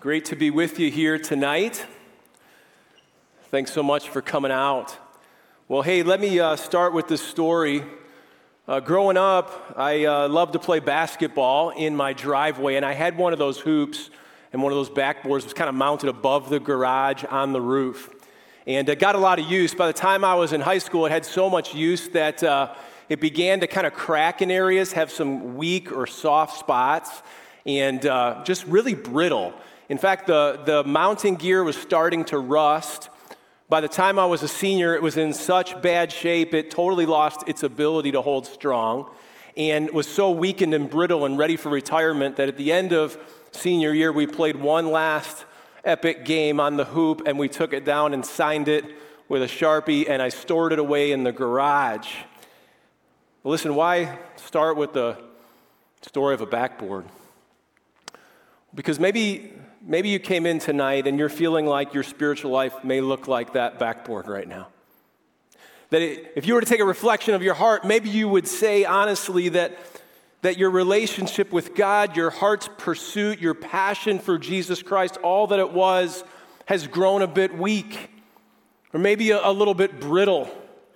Great to be with you here tonight. Thanks so much for coming out. Well, hey, let me start with this story. Growing up, I loved to play basketball in my driveway, and I had one of those hoops, and one of those backboards was kind of mounted above the garage on the roof. And it got a lot of use. By the time I was in high school, it had so much use that it began to kind of crack in areas, have some weak or soft spots, and just really brittle. In fact, the mounting gear was starting to rust. By the time I was a senior, it was in such bad shape, it totally lost its ability to hold strong and was so weakened and brittle and ready for retirement that at the end of senior year, we played one last epic game on the hoop, and we took it down and signed it with a Sharpie, and I stored it away in the garage. Well, listen, why start with the story of a backboard? Because maybe you came in tonight and you're feeling like your spiritual life may look like that backboard right now. If you were to take a reflection of your heart, maybe you would say honestly that your relationship with God, your heart's pursuit, your passion for Jesus Christ, all that it was, has grown a bit weak or maybe a little bit brittle.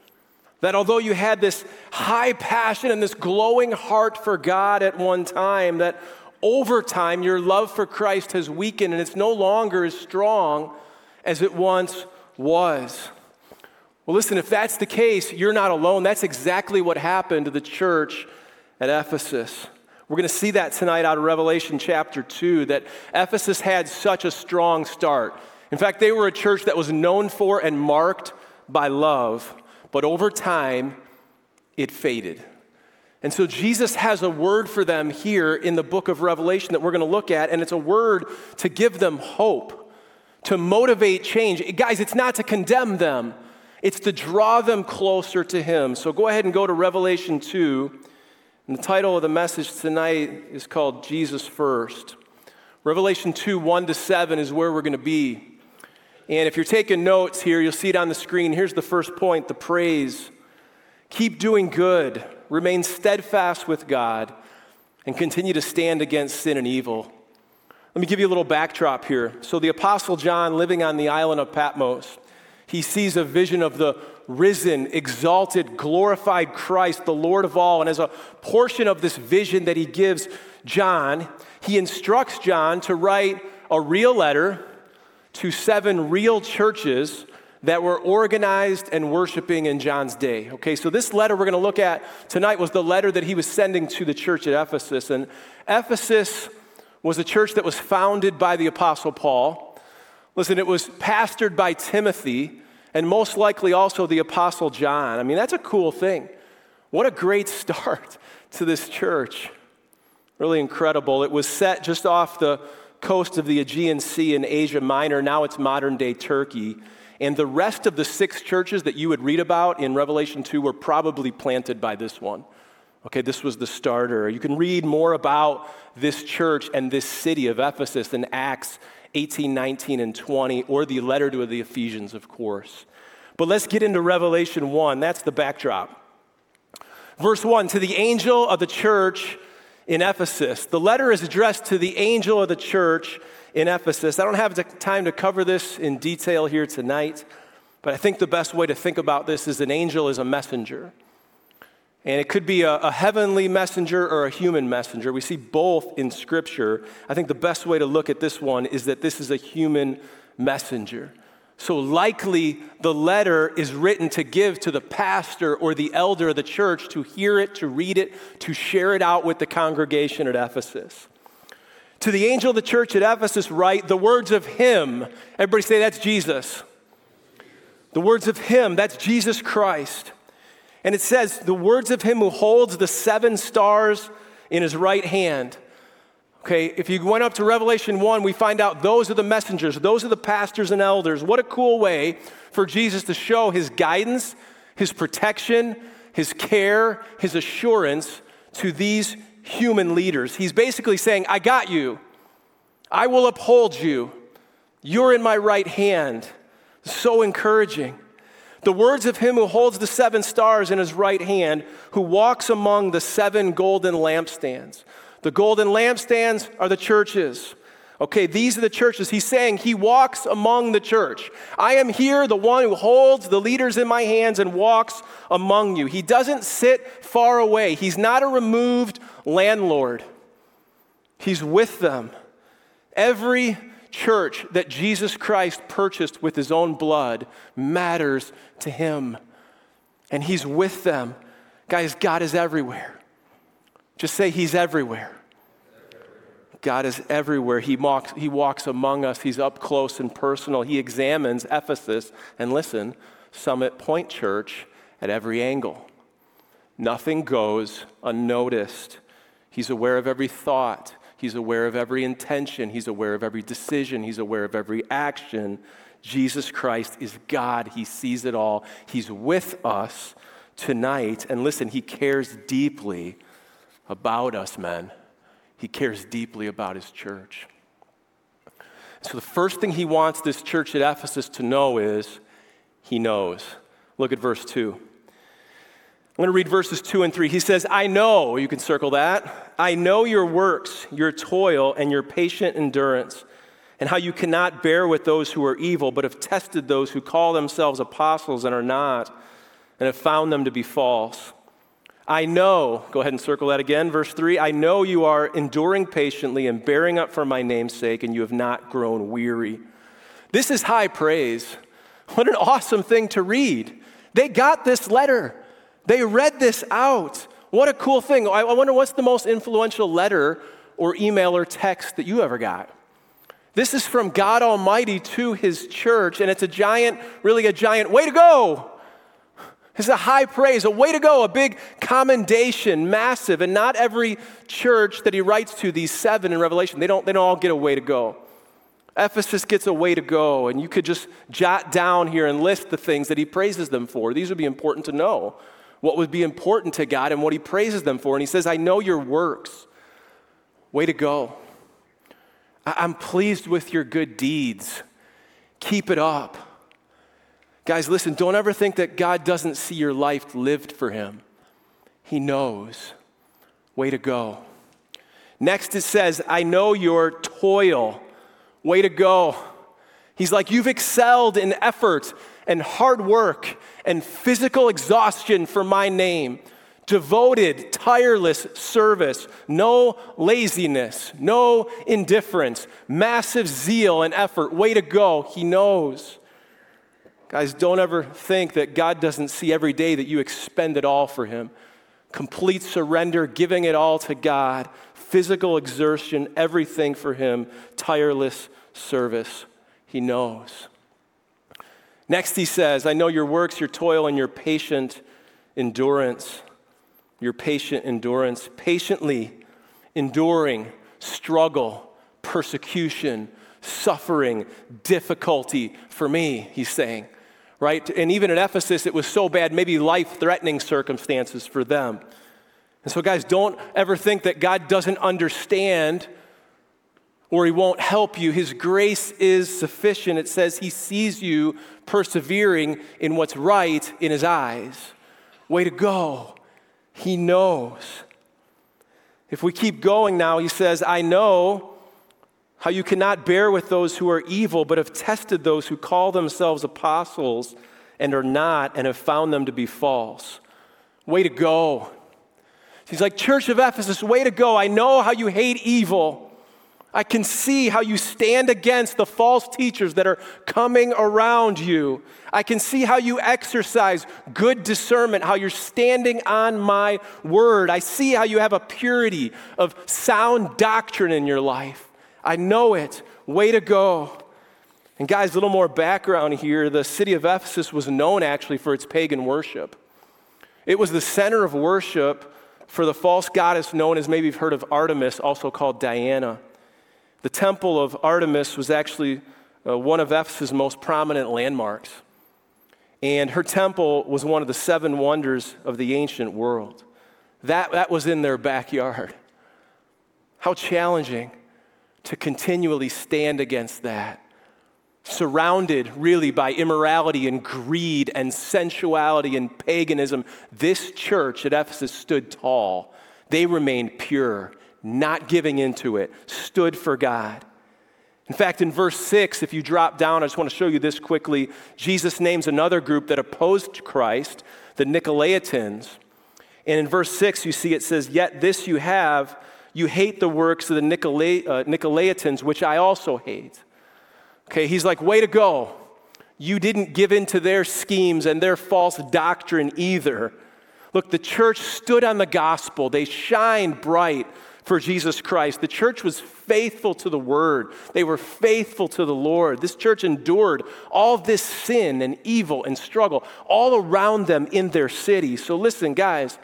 That although you had this high passion and this glowing heart for God at one time, that over time, your love for Christ has weakened and it's no longer as strong as it once was. Well, listen, if that's the case, you're not alone. That's exactly what happened to the church at Ephesus. We're going to see that tonight out of Revelation chapter 2, that Ephesus had such a strong start. In fact, they were a church that was known for and marked by love, but over time, it faded. And so Jesus has a word for them here in the book of Revelation that we're going to look at, and it's a word to give them hope, to motivate change. Guys, it's not to condemn them. It's to draw them closer to Him. So go ahead and go to Revelation 2, and the title of the message tonight is called Jesus First. Revelation 2, 1-7 is where we're going to be. And if you're taking notes here, you'll see it on the screen. Here's the first point, the praise. Keep doing good. Remain steadfast with God, and continue to stand against sin and evil. Let me give you a little backdrop here. So the Apostle John, living on the island of Patmos, he sees a vision of the risen, exalted, glorified Christ, the Lord of all. And as a portion of this vision that he gives John, he instructs John to write a real letter to 7 real churches that were organized and worshiping in John's day. Okay, so this letter we're going to look at tonight was the letter that he was sending to the church at Ephesus. And Ephesus was a church that was founded by the Apostle Paul. Listen, it was pastored by Timothy and most likely also the Apostle John. I mean, that's a cool thing. What a great start to this church. Really incredible. It was set just off the coast of the Aegean Sea in Asia Minor. Now it's modern-day Turkey. And the rest of the 6 churches that you would read about in Revelation 2 were probably planted by this one. Okay, this was the starter. You can read more about this church and this city of Ephesus in Acts 18, 19, and 20, or the letter to the Ephesians, of course. But let's get into Revelation 1. That's the backdrop. Verse 1, to the angel of the church in Ephesus. The letter is addressed to the angel of the church in Ephesus. I don't have the time to cover this in detail here tonight, but I think the best way to think about this is an angel is a messenger. And it could be a heavenly messenger or a human messenger. We see both in Scripture. I think the best way to look at this one is that this is a human messenger. So likely the letter is written to give to the pastor or the elder of the church to hear it, to read it, to share it out with the congregation at Ephesus. To the angel of the church at Ephesus write the words of Him. Everybody say that's Jesus. The words of Him, that's Jesus Christ. And it says, the words of Him who holds the 7 stars in His right hand. Okay, if you went up to Revelation 1, we find out those are the messengers. Those are the pastors and elders. What a cool way for Jesus to show His guidance, His protection, His care, His assurance to these human leaders. He's basically saying, I got you. I will uphold you. You're in my right hand. So encouraging. The words of Him who holds the 7 stars in His right hand, who walks among the 7 golden lampstands. The golden lampstands are the churches. Okay, these are the churches. He's saying he walks among the church. I am here, the one who holds the leaders in my hands and walks among you. He doesn't sit far away. He's not a removed landlord. He's with them. Every church that Jesus Christ purchased with his own blood matters to him. And he's with them. Guys, God is everywhere. Just say he's everywhere. God is everywhere. He walks among us. He's up close and personal. He examines Ephesus and listen, Summit Point Church at every angle. Nothing goes unnoticed. He's aware of every thought. He's aware of every intention. He's aware of every decision. He's aware of every action. Jesus Christ is God. He sees it all. He's with us tonight. And listen, he cares deeply about us, men. He cares deeply about his church. So the first thing he wants this church at Ephesus to know is he knows. Look at verse 2. I'm going to read verses 2 and 3. He says, I know, you can circle that, I know your works, your toil, and your patient endurance, and how you cannot bear with those who are evil, but have tested those who call themselves apostles and are not, and have found them to be false. I know, go ahead and circle that again, verse 3, I know you are enduring patiently and bearing up for my name's sake, and you have not grown weary. This is high praise. What an awesome thing to read. They got this letter. They read this out. What a cool thing. I wonder what's the most influential letter or email or text that you ever got. This is from God Almighty to his church, and it's a giant way to go. It's a high praise, a way to go, a big commendation, massive. And not every church that he writes to, these 7 in Revelation, they don't all get a way to go. Ephesus gets a way to go, and you could just jot down here and list the things that he praises them for. These would be important to know. What would be important to God and what he praises them for. And he says, I know your works. Way to go. I'm pleased with your good deeds. Keep it up. Guys, listen, don't ever think that God doesn't see your life lived for him. He knows. Way to go. Next it says, I know your toil. Way to go. He's like, you've excelled in effort and hard work and physical exhaustion for my name. Devoted, tireless service, no laziness, no indifference, massive zeal and effort. Way to go. He knows. Guys, don't ever think that God doesn't see every day that you expend it all for him. Complete surrender, giving it all to God, physical exertion, everything for him, tireless service. He knows. Next he says, I know your works, your toil, and your patient endurance. Your patient endurance. Patiently enduring struggle, persecution, suffering, difficulty for me, he's saying. Right? And even at Ephesus, it was so bad, maybe life-threatening circumstances for them. And so guys, don't ever think that God doesn't understand or he won't help you. His grace is sufficient. It says he sees you persevering in what's right in his eyes. Way to go. He knows. If we keep going now, he says, I know how you cannot bear with those who are evil, but have tested those who call themselves apostles and are not, and have found them to be false. Way to go. He's like, Church of Ephesus, way to go. I know how you hate evil. I can see how you stand against the false teachers that are coming around you. I can see how you exercise good discernment, how you're standing on my word. I see how you have a purity of sound doctrine in your life. I know it. Way to go. And guys, a little more background here. The city of Ephesus was known actually for its pagan worship. It was the center of worship for the false goddess known as, maybe you've heard of Artemis, also called Diana. The temple of Artemis was actually one of Ephesus' most prominent landmarks. And her temple was one of the 7 wonders of the ancient world. That was in their backyard. How challenging to continually stand against that. Surrounded really by immorality and greed and sensuality and paganism, this church at Ephesus stood tall. They remained pure, not giving into it, stood for God. In fact, in verse 6, if you drop down, I just want to show you this quickly. Jesus names another group that opposed Christ, the Nicolaitans. And in verse 6, you see it says, "Yet this you have, you hate the works of the Nicolaitans, which I also hate." Okay, he's like, way to go. You didn't give in to their schemes and their false doctrine either. Look, the church stood on the gospel. They shined bright for Jesus Christ. The church was faithful to the word. They were faithful to the Lord. This church endured all this sin and evil and struggle all around them in their city. So listen, guys,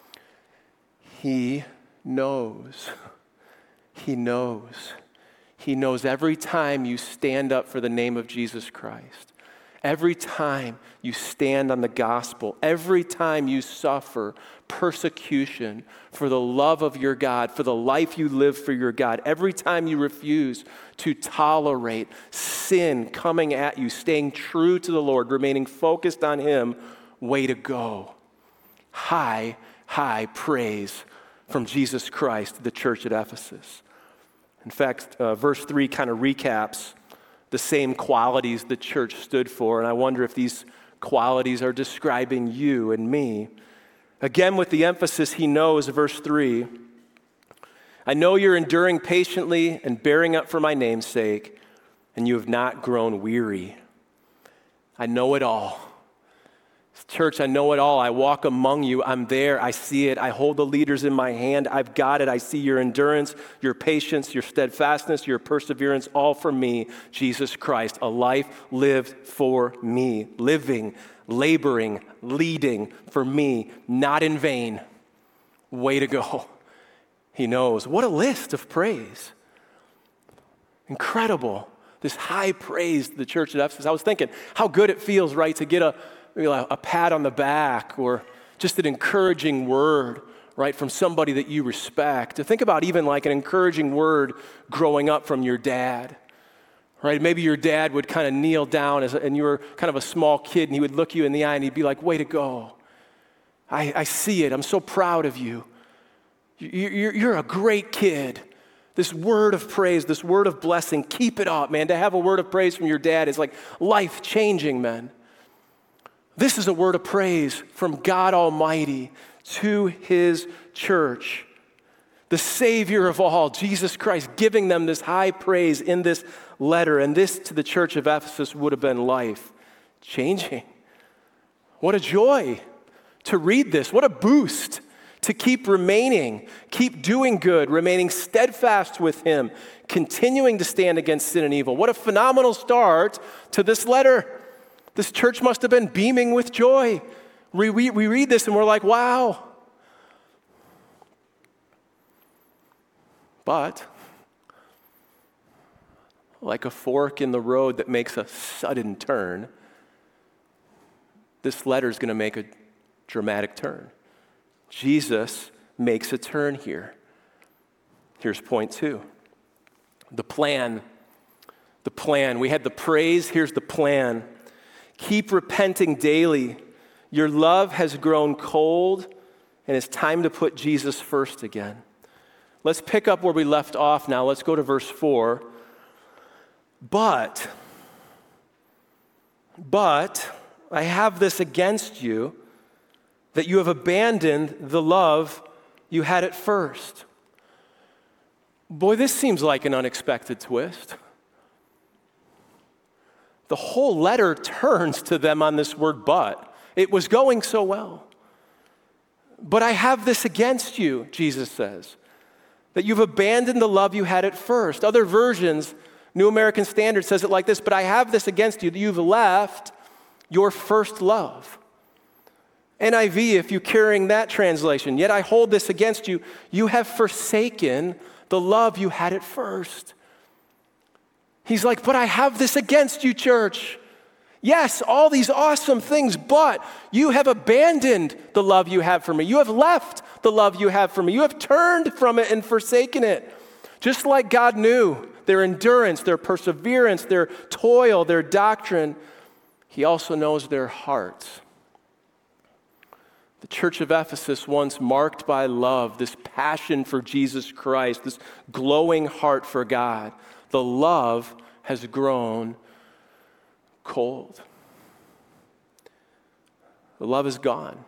He knows. He knows. He knows every time you stand up for the name of Jesus Christ. Every time you stand on the gospel, every time you suffer persecution for the love of your God, for the life you live for your God, every time you refuse to tolerate sin coming at you, staying true to the Lord, remaining focused on Him, way to go. High, high praise from Jesus Christ to the church at Ephesus. In fact, verse 3 kind of recaps the same qualities the church stood for, and I wonder if these qualities are describing you and me. Again, with the emphasis, He knows, verse 3, "I know you're enduring patiently and bearing up for my name's sake, and you have not grown weary." I know it all. Church, I know it all. I walk among you. I'm there. I see it. I hold the leaders in my hand. I've got it. I see your endurance, your patience, your steadfastness, your perseverance, all for me, Jesus Christ. A life lived for me, living, laboring, leading for me, not in vain. Way to go. He knows. What a list of praise. Incredible. This high praise to the church at Ephesus. I was thinking how good it feels, right, to get a pat on the back or just an encouraging word, right, from somebody that you respect. To think about even like an encouraging word growing up from your dad, right? Maybe your dad would kind of kneel down and you were kind of a small kid and he would look you in the eye and he'd be like, way to go. I see it. I'm so proud of you. You're a great kid. This word of praise, this word of blessing, keep it up, man. To have a word of praise from your dad is like life-changing, man. This is a word of praise from God Almighty to His church. The Savior of all, Jesus Christ, giving them this high praise in this letter. And this to the church of Ephesus would have been life-changing. What a joy to read this. What a boost to keep remaining, keep doing good, remaining steadfast with Him, continuing to stand against sin and evil. What a phenomenal start to this letter. This church must have been beaming with joy. We read this and we're like, wow. But, like a fork in the road that makes a sudden turn, this letter is going to make a dramatic turn. Jesus makes a turn here. Here's point 2. The plan. The plan. We had the praise, here's the plan. Keep repenting daily. Your love has grown cold, and it's time to put Jesus first again. Let's pick up where we left off now. Let's go to verse 4. But I have this against you, that you have abandoned the love you had at first. Boy, this seems like an unexpected twist. The whole letter turns to them on this word but. It was going so well. But I have this against you, Jesus says, that you've abandoned the love you had at first. Other versions, New American Standard says it like this, but I have this against you, that you've left your first love. NIV, if you're carrying that translation, yet I hold this against you, you have forsaken the love you had at first. He's like, but I have this against you, church. Yes, all these awesome things, but you have abandoned the love you have for me. You have left the love you have for me. You have turned from it and forsaken it. Just like God knew their endurance, their perseverance, their toil, their doctrine, He also knows their hearts. The church of Ephesus, once marked by love, this passion for Jesus Christ, this glowing heart for God, the love has grown cold. The love is gone.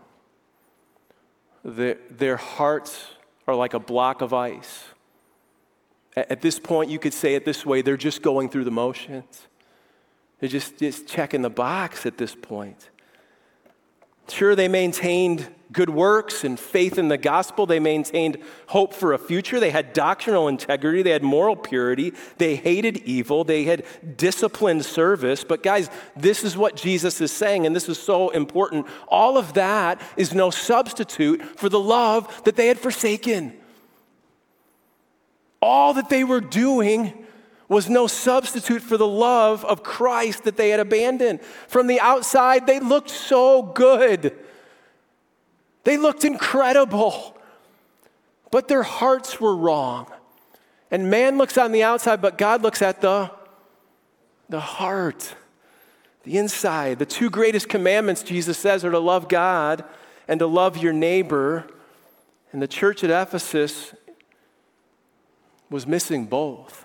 Their hearts are like a block of ice. At this point, you could say it this way, they're just going through the motions. They're just checking the box at this point. Sure, they maintained good works and faith in the gospel. They maintained hope for a future. They had doctrinal integrity. They had moral purity. They hated evil. They had disciplined service. But guys, this is what Jesus is saying, and this is so important. All of that is no substitute for the love that they had forsaken. All that they were doing was no substitute for the love of Christ that they had abandoned. From the outside, they looked so good. They looked incredible. But their hearts were wrong. And man looks on the outside, but God looks at the heart, the inside. The two greatest commandments, Jesus says, are to love God and to love your neighbor. And the church at Ephesus was missing both.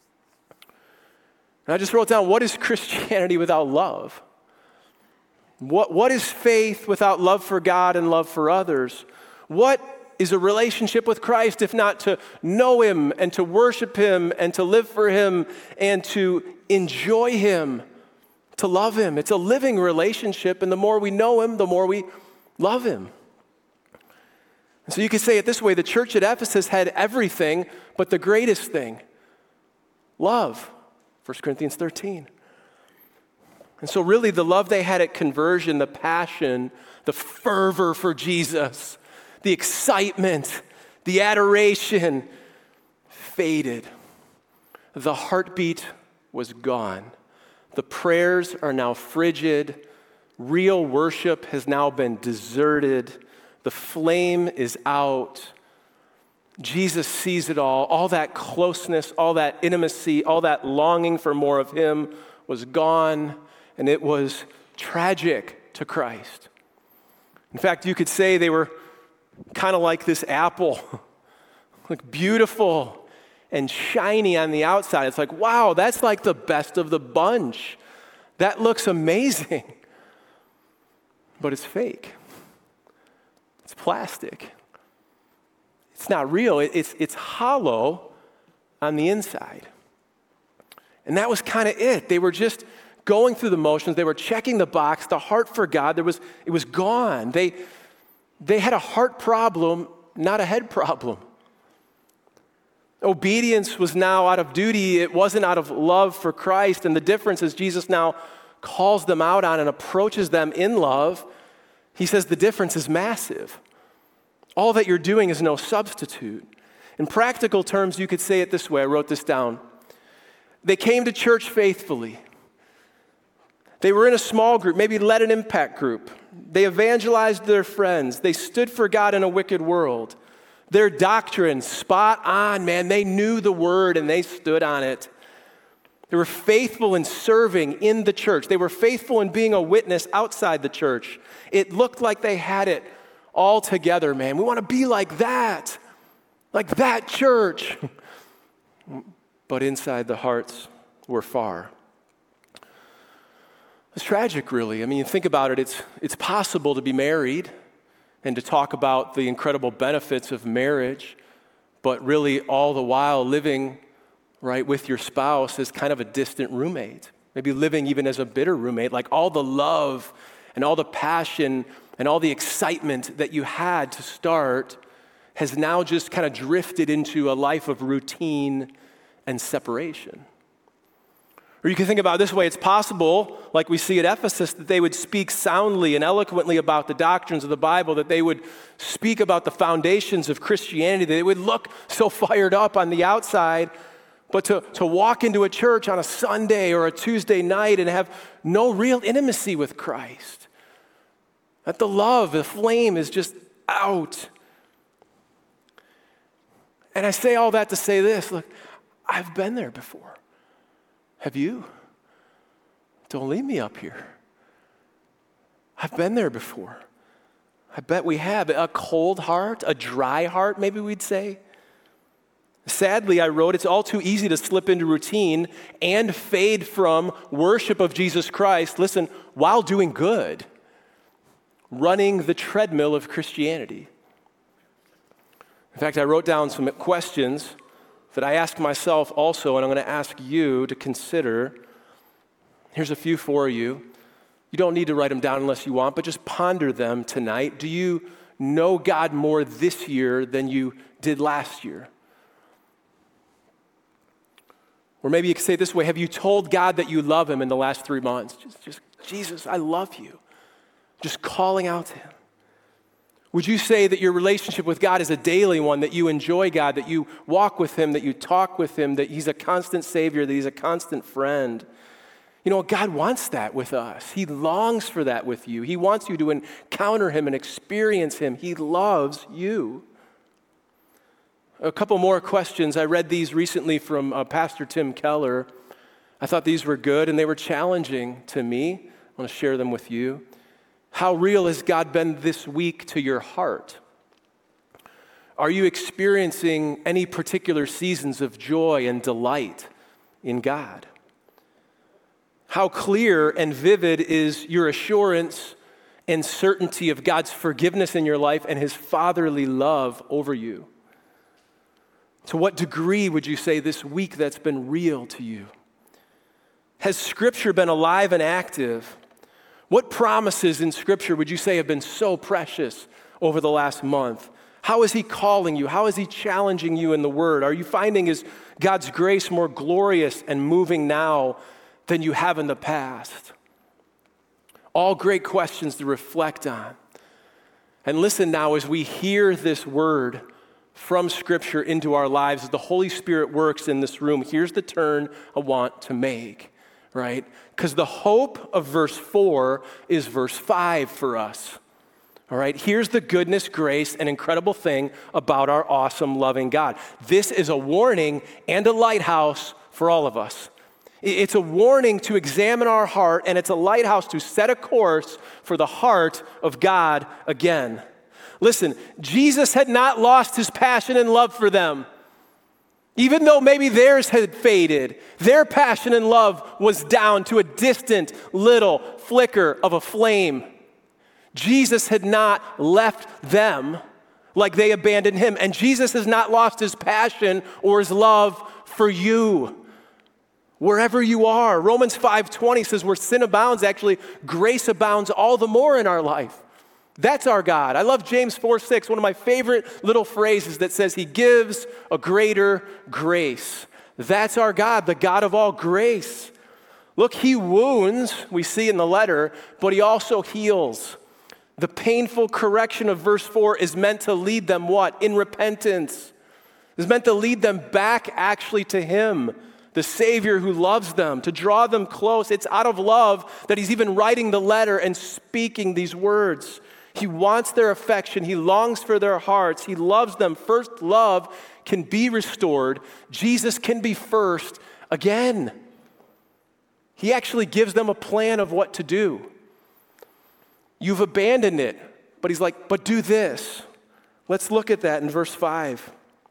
And I just wrote down, what is Christianity without love? What is faith without love for God and love for others? What is a relationship with Christ if not to know Him and to worship Him and to live for Him and to enjoy Him, to love Him? It's a living relationship, and the more we know Him, the more we love Him. And so you could say it this way, the church at Ephesus had everything but the greatest thing, love. 1 Corinthians 13. And so really the love they had at conversion, the passion, the fervor for Jesus, the excitement, the adoration faded. The heartbeat was gone. The prayers are now frigid. Real worship has now been deserted. The flame is out. Jesus sees it all that closeness, all that intimacy, all that longing for more of Him was gone, and it was tragic to Christ. In fact, you could say they were kind of like this apple, like beautiful and shiny on the outside. It's like, wow, that's like the best of the bunch. That looks amazing. But it's fake. It's plastic. It's not real. It's hollow on the inside. And that was kind of it. They were just going through the motions. They were checking the box. The heart for God, it was gone. They had a heart problem, not a head problem. Obedience was now out of duty. It wasn't out of love for Christ. And the difference is Jesus now calls them out on and approaches them in love. He says the difference is massive. All that you're doing is no substitute. In practical terms, you could say it this way. I wrote this down. They came to church faithfully. They were in a small group, maybe led an impact group. They evangelized their friends. They stood for God in a wicked world. Their doctrine, spot on, man. They knew the word and they stood on it. They were faithful in serving in the church. They were faithful in being a witness outside the church. It looked like they had it all together, man. We want to be like that church. But inside the hearts were far. It's tragic, really. I mean, you think about it, it's possible to be married and to talk about the incredible benefits of marriage, but really all the while living right with your spouse as kind of a distant roommate, maybe living even as a bitter roommate, like all the love and all the passion and all the excitement that you had to start has now just kind of drifted into a life of routine and separation. Or you can think about it this way, it's possible, like we see at Ephesus, that they would speak soundly and eloquently about the doctrines of the Bible, that they would speak about the foundations of Christianity, that they would look so fired up on the outside, but to walk into a church on a Sunday or a Tuesday night and have no real intimacy with Christ. That the love, the flame is just out. And I say all that to say this, look, I've been there before. Have you? Don't leave me up here. I've been there before. I bet we have. A cold heart, a dry heart, maybe we'd say. Sadly, I wrote, it's all too easy to slip into routine and fade from worship of Jesus Christ, listen, while doing good, running the treadmill of Christianity. In fact, I wrote down some questions that I asked myself also, and I'm going to ask you to consider. Here's a few for you. You don't need to write them down unless you want, but just ponder them tonight. Do you know God more this year than you did last year? Or maybe you could say it this way, have you told God that you love him in the last 3 months? Just Jesus, I love you. Just calling out to him. Would you say that your relationship with God is a daily one, that you enjoy God, that you walk with him, that you talk with him, that he's a constant Savior, that he's a constant friend? You know, God wants that with us. He longs for that with you. He wants you to encounter him and experience him. He loves you. A couple more questions. I read these recently from Pastor Tim Keller. I thought these were good and they were challenging to me. I want to share them with you. How real has God been this week to your heart? Are you experiencing any particular seasons of joy and delight in God? How clear and vivid is your assurance and certainty of God's forgiveness in your life and his fatherly love over you? To what degree would you say this week that's been real to you? Has Scripture been alive and active? What promises in Scripture would you say have been so precious over the last month? How is he calling you? How is he challenging you in the Word? Are you finding God's grace more glorious and moving now than you have in the past? All great questions to reflect on. And listen now as we hear this word from Scripture into our lives, as the Holy Spirit works in this room, here's the turn I want to make, right? Because the hope of verse 4 is verse 5 for us, all right? Here's the goodness, grace, and incredible thing about our awesome, loving God. This is a warning and a lighthouse for all of us. It's a warning to examine our heart, and it's a lighthouse to set a course for the heart of God again. Listen, Jesus had not lost his passion and love for them. Even though maybe theirs had faded, their passion and love was down to a distant little flicker of a flame. Jesus had not left them like they abandoned him. And Jesus has not lost his passion or his love for you. Wherever you are, Romans 5:20 says where sin abounds, actually grace abounds all the more in our life. That's our God. I love James 4:6, one of my favorite little phrases that says he gives a greater grace. That's our God, the God of all grace. Look, he wounds, we see in the letter, but he also heals. The painful correction of verse 4 is meant to lead them what? In repentance. It's meant to lead them back actually to him, the Savior who loves them, to draw them close. It's out of love that he's even writing the letter and speaking these words. He wants their affection. He longs for their hearts. He loves them. First love can be restored. Jesus can be first again. He actually gives them a plan of what to do. You've abandoned it, but he's like, but do this. Let's look at that in verse 5.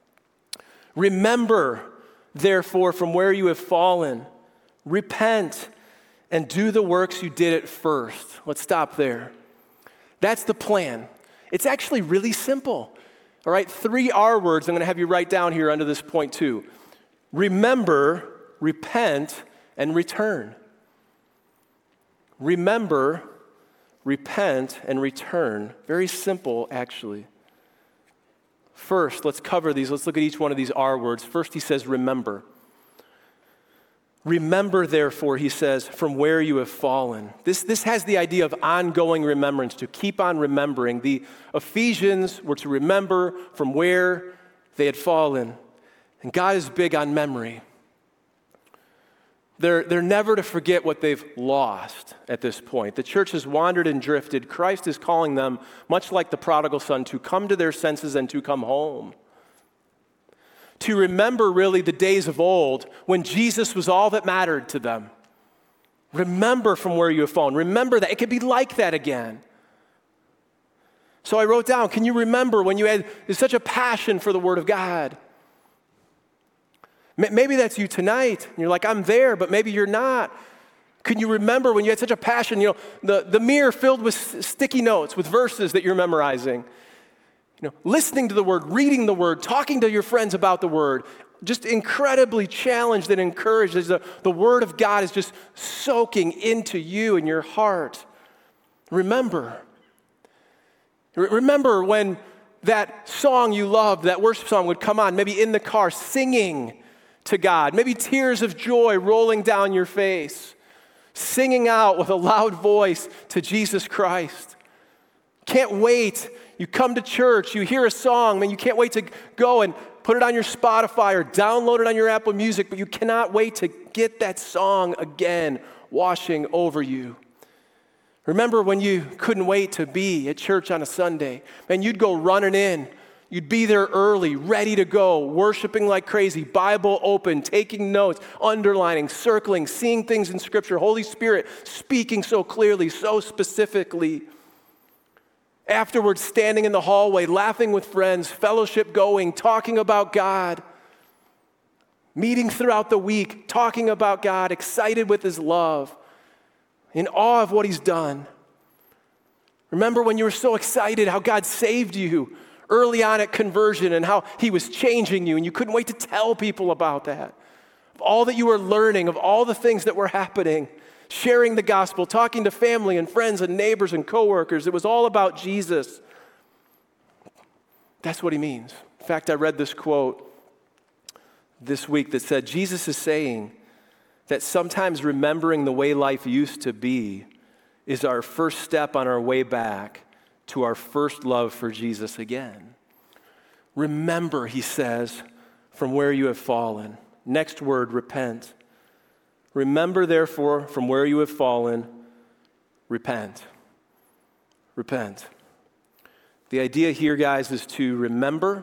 Remember, therefore, from where you have fallen, repent and do the works you did at first. Let's stop there. That's the plan. It's actually really simple. All right, 3 R words I'm going to have you write down here under this point too. Remember, repent, and return. Remember, repent, and return. Very simple, actually. First, let's cover these. Let's look at each one of these R words. First, he says, remember. Remember, therefore, he says, from where you have fallen. This has the idea of ongoing remembrance, to keep on remembering. The Ephesians were to remember from where they had fallen. And God is big on memory. They're never to forget what they've lost at this point. The church has wandered and drifted. Christ is calling them, much like the prodigal son, to come to their senses and to come home. To remember really the days of old when Jesus was all that mattered to them. Remember from where you have fallen. Remember that. It could be like that again. So I wrote down, can you remember when you had such a passion for the Word of God? Maybe that's you tonight. And you're like, I'm there, but maybe you're not. Can you remember when you had such a passion, the mirror filled with sticky notes, with verses that you're memorizing? Listening to the Word, reading the Word, talking to your friends about the Word, just incredibly challenged and encouraged as the Word of God is just soaking into you and your heart. Remember when that song you loved, that worship song would come on, maybe in the car, singing to God, maybe tears of joy rolling down your face, singing out with a loud voice to Jesus Christ. Can't wait. You come to church, you hear a song, man, you can't wait to go and put it on your Spotify or download it on your Apple Music, but you cannot wait to get that song again washing over you. Remember when you couldn't wait to be at church on a Sunday? Man, you'd go running in. You'd be there early, ready to go, worshiping like crazy, Bible open, taking notes, underlining, circling, seeing things in Scripture, Holy Spirit speaking so clearly, so specifically. Afterwards, standing in the hallway, laughing with friends, fellowship going, talking about God, meeting throughout the week, talking about God, excited with His love, in awe of what He's done. Remember when you were so excited how God saved you early on at conversion and how He was changing you and you couldn't wait to tell people about that. Of all that you were learning, of all the things that were happening, sharing the gospel, talking to family and friends and neighbors and coworkers. It was all about Jesus. That's what He means. In fact, I read this quote this week that said, Jesus is saying that sometimes remembering the way life used to be is our first step on our way back to our first love for Jesus again. Remember, He says, from where you have fallen. Next word, repent. Remember, therefore, from where you have fallen, repent. Repent. The idea here, guys, is to remember,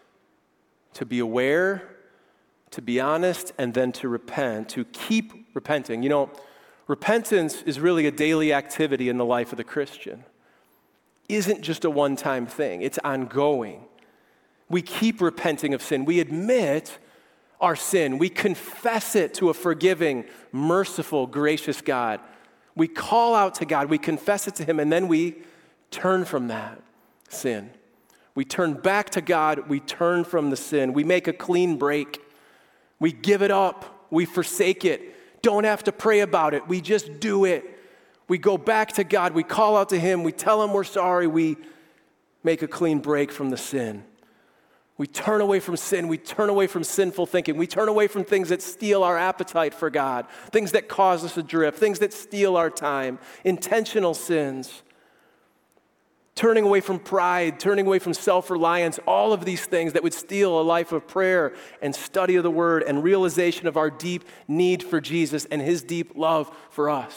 to be aware, to be honest, and then to repent, to keep repenting. Repentance is really a daily activity in the life of the Christian. Isn't just a one-time thing. It's ongoing. We keep repenting of sin. We admit our sin. We confess it to a forgiving, merciful, gracious God. We call out to God. We confess it to Him, and then we turn from that sin. We turn back to God. We turn from the sin. We make a clean break. We give it up. We forsake it. Don't have to pray about it. We just do it. We go back to God. We call out to Him. We tell Him we're sorry. We make a clean break from the sin. We turn away from sin. We turn away from sinful thinking. We turn away from things that steal our appetite for God, things that cause us adrift, things that steal our time, intentional sins. Turning away from pride, turning away from self-reliance, all of these things that would steal a life of prayer and study of the Word and realization of our deep need for Jesus and His deep love for us.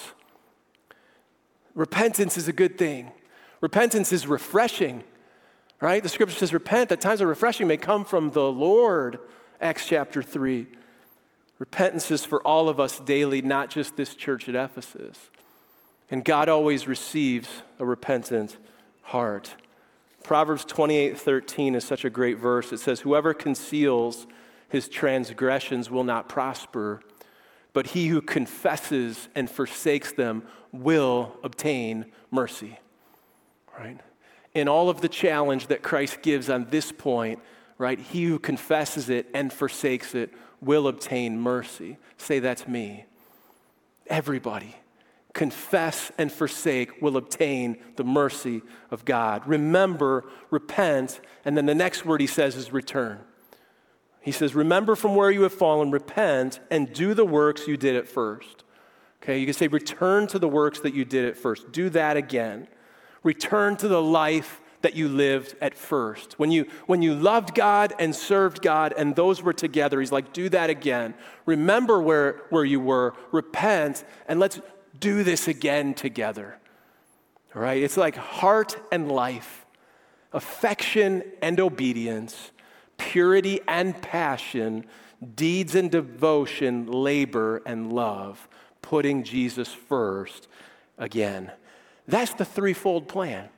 Repentance is a good thing. Repentance is refreshing. Right? The Scripture says, repent, that times of refreshing may come from the Lord, Acts chapter 3. Repentance is for all of us daily, not just this church at Ephesus. And God always receives a repentant heart. Proverbs 28:13 is such a great verse. It says, whoever conceals his transgressions will not prosper, but he who confesses and forsakes them will obtain mercy. Right? In all of the challenge that Christ gives on this point, right, he who confesses it and forsakes it will obtain mercy. Say, that's me. Everybody. Confess and forsake will obtain the mercy of God. Remember, repent, and then the next word he says is return. He says, remember from where you have fallen, repent, and do the works you did at first. Okay, you can say return to the works that you did at first. Do that again. Return to the life that you lived at first. When you loved God and served God and those were together, he's like, do that again. Remember where you were, repent, and let's do this again together. All right? It's like heart and life, affection and obedience, purity and passion, deeds and devotion, labor and love, putting Jesus first again. That's the threefold plan.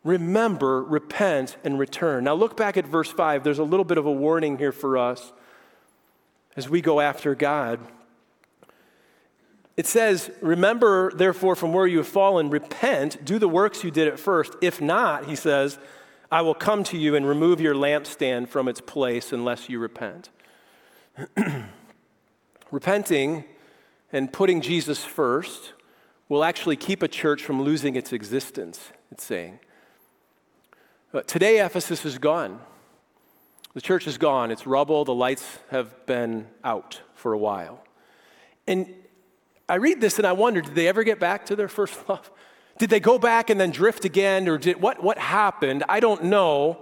Remember, repent, and return. Now look back at verse 5. There's a little bit of a warning here for us. as we go after God. It says, remember, therefore, from where you have fallen, repent, do the works you did at first. If not, he says, I will come to you and remove your lampstand from its place unless you repent. Repenting and putting Jesus first will actually keep a church from losing its existence, it's saying. Today, Ephesus is gone. The church is gone. It's rubble. The lights have been out for a while. And I read this and I wonder, did they ever get back to their first love? Did they go back and then drift again? Or what happened? I don't know.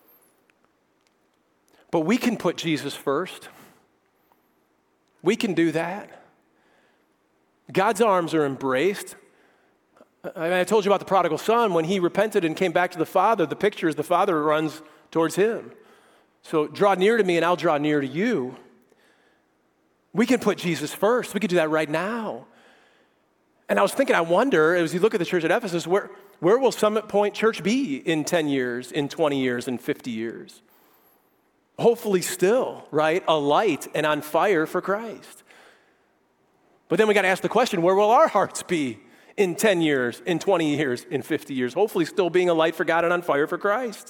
But we can put Jesus first. We can do that. God's arms are embraced. I told you about the prodigal son. When he repented and came back to the Father, the picture is the Father runs towards him. So draw near to me and I'll draw near to you. We can put Jesus first. We could do that right now. And I was thinking, I wonder, as you look at the church at Ephesus, where will Summit Point Church be in 10 years, in 20 years, in 50 years? Hopefully still, right? Alight and on fire for Christ. But then we got to ask the question, where will our hearts be in 10 years, in 20 years, in 50 years? Hopefully still being a light for God and on fire for Christ.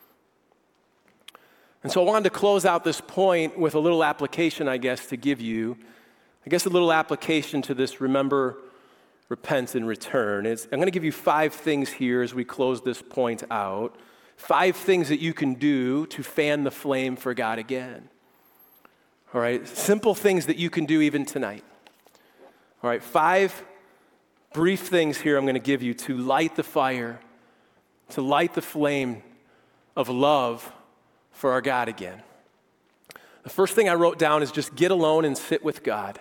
And so I wanted to close out this point with a little application, I guess, to give you. I guess a little application to this remember, repent, and return. I'm going to give you 5 things here as we close this point out. 5 things that you can do to fan the flame for God again. All right, simple things that you can do even tonight. All right, 5 brief things here I'm going to give you to light the fire, to light the flame of love for our God again. The first thing I wrote down is just get alone and sit with God.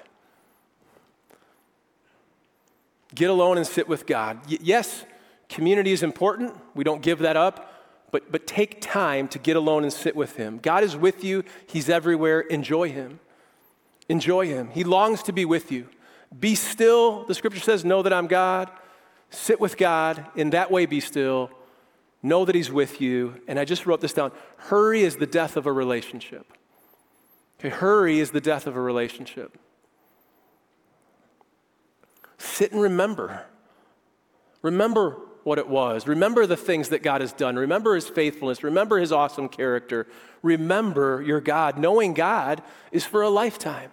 Get alone and sit with God. Yes, community is important. We don't give that up. But take time to get alone and sit with him. God is with you. He's everywhere. Enjoy him. Enjoy him. He longs to be with you. Be still. The scripture says, know that I'm God. Sit with God. In that way, be still. Know that he's with you. And I just wrote this down. Hurry is the death of a relationship. Okay, hurry is the death of a relationship. Sit and remember. Remember what it was. Remember the things that God has done. Remember his faithfulness. Remember his awesome character. Remember your God. Knowing God is for a lifetime.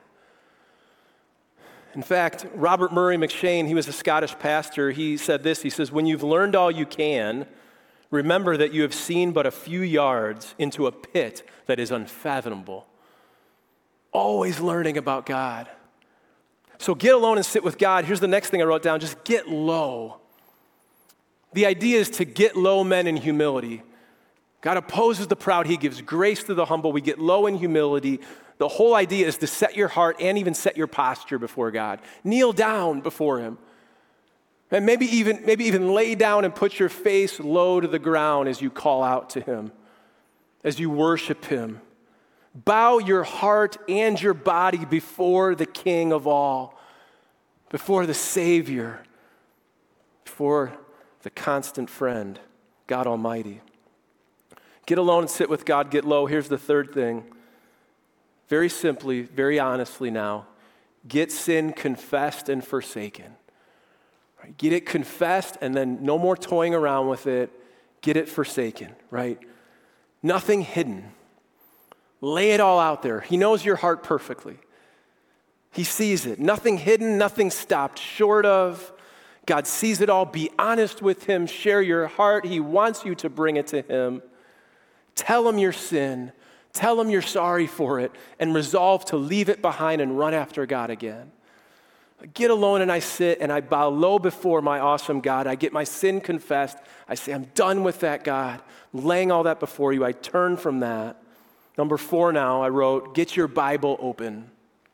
In fact, Robert Murray McShane, he was a Scottish pastor, he said this, he says, when you've learned all you can, remember that you have seen but a few yards into a pit that is unfathomable. Always learning about God. So get alone and sit with God. Here's the next thing I wrote down, just get low. The idea is to get low men in humility. God opposes the proud. He gives grace to the humble. We get low in humility. The whole idea is to set your heart and even set your posture before God. Kneel down before him. And maybe even lay down and put your face low to the ground as you call out to him, as you worship him. Bow your heart and your body before the King of all, before the Savior, before the constant friend, God Almighty. Get alone and sit with God, get low. Here's the third thing. Very simply, very honestly now, get sin confessed and forsaken. Right? Get it confessed and then no more toying around with it. Get it forsaken, right? Nothing hidden. Lay it all out there. He knows your heart perfectly. He sees it. Nothing hidden, nothing stopped short of. God sees it all. Be honest with him. Share your heart. He wants you to bring it to him. Tell him your sin. Tell him you're sorry for it and resolve to leave it behind and run after God again. I get alone and I sit and I bow low before my awesome God. I get my sin confessed. I say, I'm done with that, God. I'm laying all that before you. I turn from that. Number 4 now, I wrote, get your Bible open.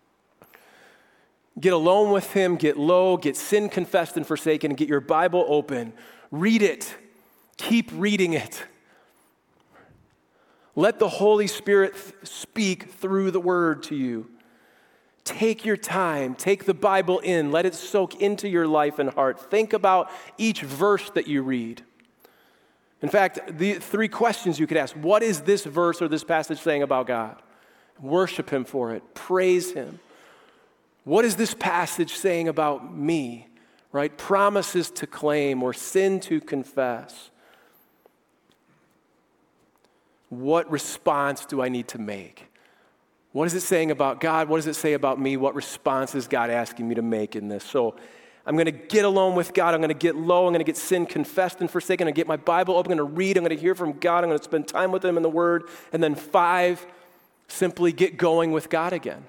Get alone with him, get low, get sin confessed and forsaken, and get your Bible open. Read it. Keep reading it. Let the Holy Spirit speak through the word to you. Take your time. Take the Bible in. Let it soak into your life and heart. Think about each verse that you read. In fact, the 3 questions you could ask. What is this verse or this passage saying about God? Worship him for it. Praise him. What is this passage saying about me? Right? Promises to claim or sin to confess. What response do I need to make? What is it saying about God? What does it say about me? What response is God asking me to make in this? So I'm going to get alone with God. I'm going to get low. I'm going to get sin confessed and forsaken. I'm going to get my Bible open. I'm going to read. I'm going to hear from God. I'm going to spend time with him in the Word. And then 5, simply get going with God again.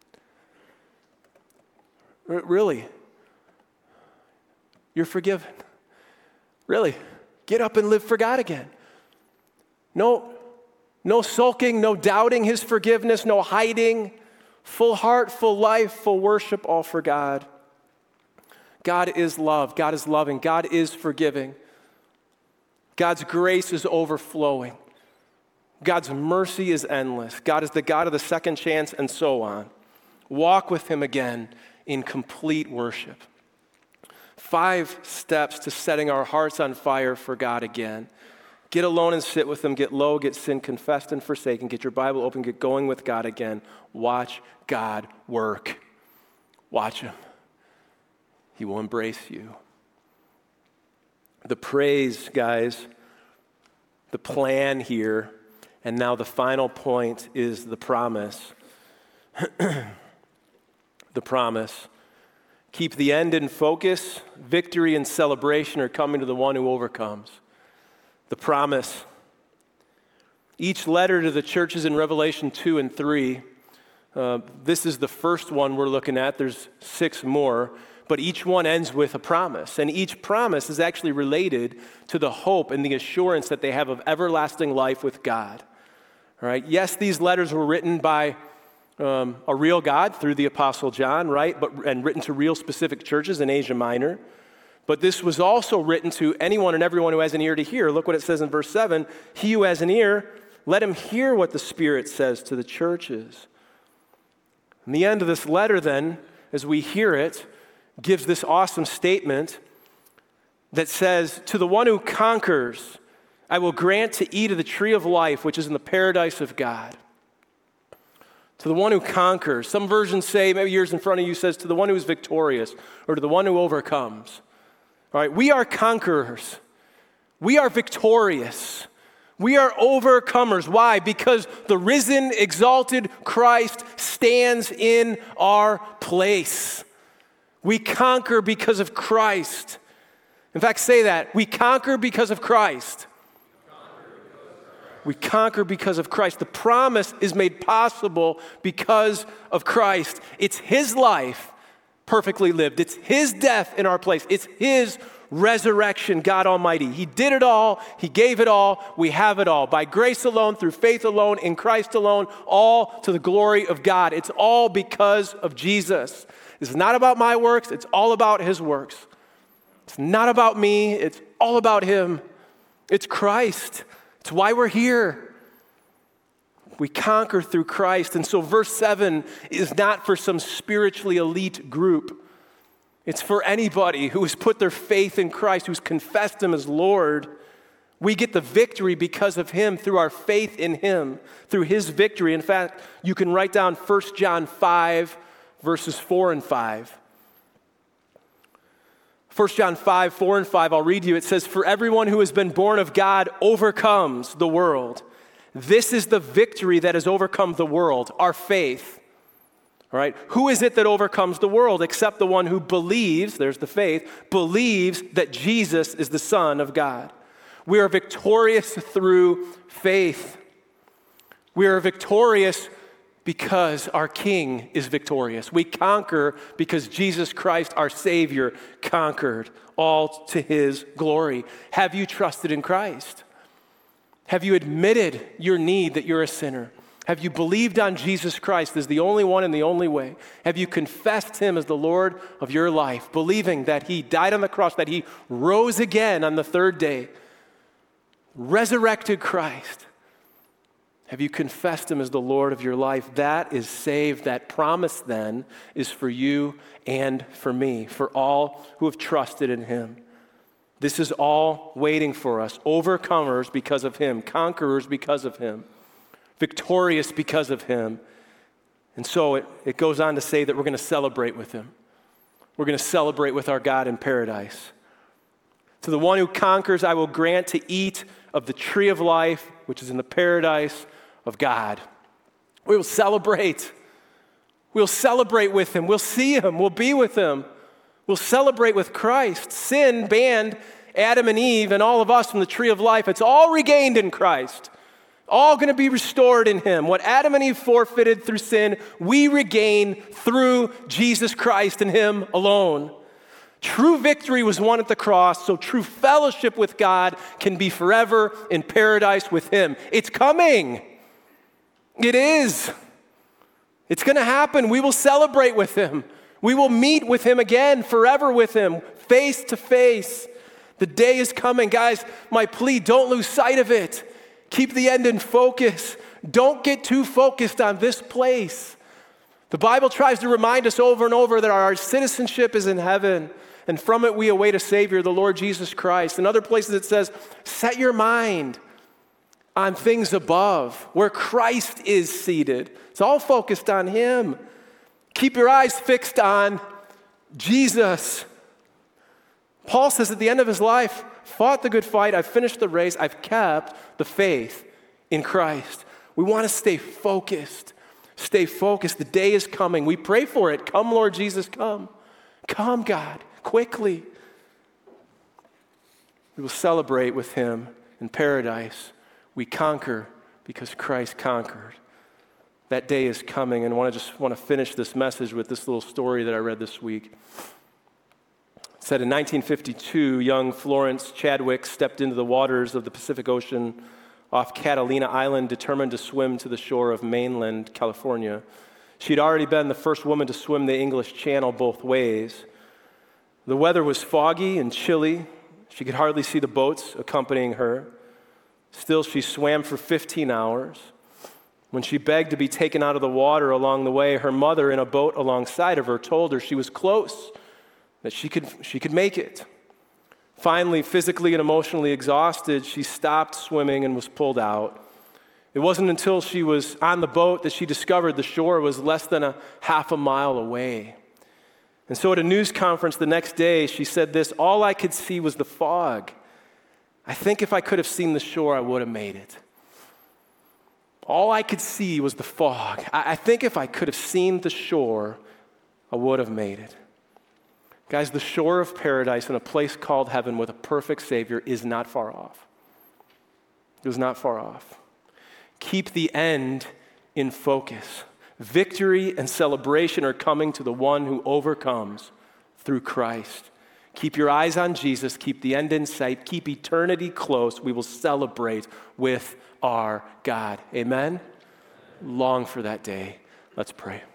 Really. You're forgiven. Really. Get up and live for God again. No sulking, no doubting his forgiveness, no hiding. Full heart, full life, full worship, all for God. God is love. God is loving. God is forgiving. God's grace is overflowing. God's mercy is endless. God is the God of the second chance, and so on. Walk with him again in complete worship. 5 steps to setting our hearts on fire for God again. Get alone and sit with him. Get low, get sin confessed and forsaken. Get your Bible open, get going with God again. Watch God work. Watch him. He will embrace you. The praise, guys, the plan here, and now the final point is the promise. The promise. Keep the end in focus. Victory and celebration are coming to the one who overcomes. The promise. Each letter to the churches in Revelation 2 and 3, this is the first one we're looking at. There's 6 more, but each one ends with a promise. And each promise is actually related to the hope and the assurance that they have of everlasting life with God. All right? Yes, these letters were written by a real God through the Apostle John, right? And written to real specific churches in Asia Minor. But this was also written to anyone and everyone who has an ear to hear. Look what it says in verse 7. He who has an ear, let him hear what the Spirit says to the churches. And the end of this letter then, as we hear it, gives this awesome statement that says, to the one who conquers, I will grant to eat of the tree of life, which is in the paradise of God. To the one who conquers. Some versions say, maybe yours in front of you says, to the one who is victorious, or to the one who overcomes. All right, we are conquerors. We are victorious. We are overcomers. Why? Because the risen, exalted Christ stands in our place. We conquer because of Christ. In fact, say that. We conquer because of Christ. We conquer because of Christ. The promise is made possible because of Christ. It's his life perfectly lived. It's his death in our place. It's his resurrection, God Almighty. He did it all. He gave it all. We have it all. By grace alone, through faith alone, in Christ alone, all to the glory of God. It's all because of Jesus. It's not about my works. It's all about his works. It's not about me. It's all about him. It's Christ. It's why we're here. We conquer through Christ. And so verse 7 is not for some spiritually elite group. It's for anybody who has put their faith in Christ, who's confessed him as Lord. We get the victory because of him, through our faith in him, through his victory. In fact, you can write down 1 John 5, verses 4 and 5. 1 John 5, 4 and 5, I'll read you. It says, for everyone who has been born of God overcomes the world. This is the victory that has overcome the world, our faith. All right? Who is it that overcomes the world except the one who believes, there's the faith, believes that Jesus is the Son of God. We are victorious through faith. We are victorious because our King is victorious. We conquer because Jesus Christ, our Savior, conquered, all to his glory. Have you trusted in Christ? Have you admitted your need that you're a sinner? Have you believed on Jesus Christ as the only one and the only way? Have you confessed him as the Lord of your life, believing that he died on the cross, that he rose again on the 3rd day, resurrected Christ? Have you confessed him as the Lord of your life? That is saved. That promise then is for you and for me, for all who have trusted in him. This is all waiting for us. Overcomers because of him. Conquerors because of him. Victorious because of him. And so it goes on to say that we're going to celebrate with him. We're going to celebrate with our God in paradise. To the one who conquers, I will grant to eat of the tree of life, which is in the paradise of God. We will celebrate. We'll celebrate with him. We'll see him. We'll be with him. We'll celebrate with Christ. Sin banned Adam and Eve and all of us from the tree of life. It's all regained in Christ. All going to be restored in him. What Adam and Eve forfeited through sin, we regain through Jesus Christ and him alone. True victory was won at the cross, so true fellowship with God can be forever in paradise with him. It's coming. It is. It's going to happen. We will celebrate with him. We will meet with him again, forever with him, face to face. The day is coming. Guys, my plea, don't lose sight of it. Keep the end in focus. Don't get too focused on this place. The Bible tries to remind us over and over that our citizenship is in heaven, and from it we await a Savior, the Lord Jesus Christ. In other places it says, set your mind on things above, where Christ is seated. It's all focused on him. Keep your eyes fixed on Jesus. Paul says at the end of his life, fought the good fight, I've finished the race, I've kept the faith in Christ. We want to stay focused. Stay focused. The day is coming. We pray for it. Come, Lord Jesus, come. Come, God, quickly. We will celebrate with him in paradise. We conquer because Christ conquered. That day is coming, and I just want to finish this message with this little story that I read this week. It said in 1952, young Florence Chadwick stepped into the waters of the Pacific Ocean off Catalina Island, determined to swim to the shore of mainland California. She'd already been the first woman to swim the English Channel both ways. The weather was foggy and chilly. She could hardly see the boats accompanying her. Still, she swam for 15 hours. When she begged to be taken out of the water along the way, her mother in a boat alongside of her told her she was close, that she could make it. Finally, physically and emotionally exhausted, she stopped swimming and was pulled out. It wasn't until she was on the boat that she discovered the shore was less than a half a mile away. And so at a news conference the next day, she said this, all I could see was the fog. I think if I could have seen the shore, I would have made it. All I could see was the fog. I think if I could have seen the shore, I would have made it. Guys, the shore of paradise in a place called heaven with a perfect Savior is not far off. It is not far off. Keep the end in focus. Victory and celebration are coming to the one who overcomes through Christ. Keep your eyes on Jesus. Keep the end in sight. Keep eternity close. We will celebrate with our God. Amen? Long for that day. Let's pray.